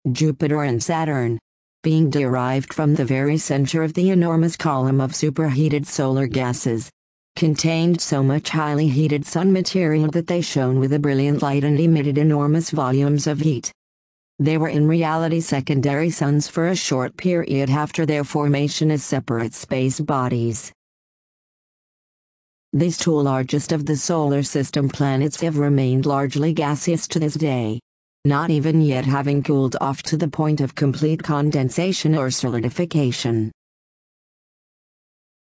Jupiter and Saturn, being derived from the very center of the enormous column of superheated solar gases, contained so much highly heated sun material that they shone with a brilliant light and emitted enormous volumes of heat. They were in reality secondary suns for a short period after their formation as separate space bodies. These two largest of the solar system planets have remained largely gaseous to this day, not even yet having cooled off to the point of complete condensation or solidification.